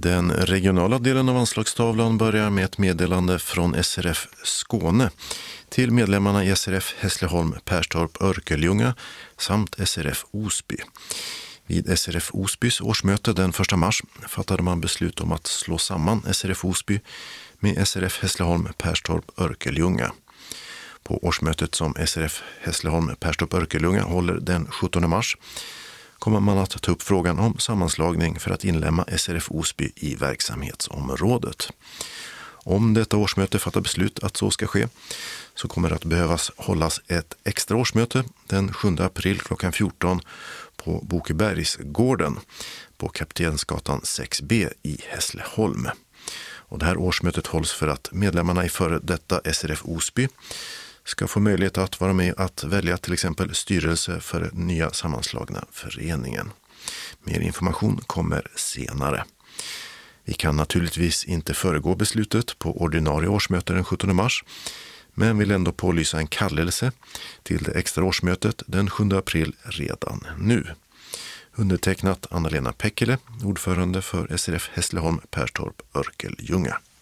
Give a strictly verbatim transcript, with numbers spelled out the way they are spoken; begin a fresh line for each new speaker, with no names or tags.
Den regionala delen av anslagstavlan börjar med ett meddelande från S R F Skåne till medlemmarna i S R F Hässleholm, Perstorp, Örkelljunga samt S R F Osby. Vid S R F Osbys årsmöte den första mars fattade man beslut om att slå samman S R F Osby med S R F Hässleholm, Perstorp, Örkelljunga. På årsmötet som S R F Hässleholm, Perstorp, Örkelljunga håller den sjuttonde mars kommer man att ta upp frågan om sammanslagning för att inlemma S R F Osby i verksamhetsområdet. Om detta årsmöte fattar beslut att så ska ske så kommer det att behövas hållas ett extra årsmöte den sjunde april klockan fjorton på Bokebergsgården på Kaptensgatan sex B i Hässleholm. Och det här årsmötet hålls för att medlemmarna i före detta S R F Osby ska få möjlighet att vara med att välja till exempel styrelse för den nya sammanslagna föreningen. Mer information kommer senare. Vi kan naturligtvis inte föregå beslutet på ordinarie årsmöte den sjuttonde mars, men vill ändå pålysa en kallelse till det extra årsmötet den sjunde april redan nu. Undertecknat Anna-Lena Pekkele, ordförande för S R F Hässleholm, Perstorp, Örkelljunga.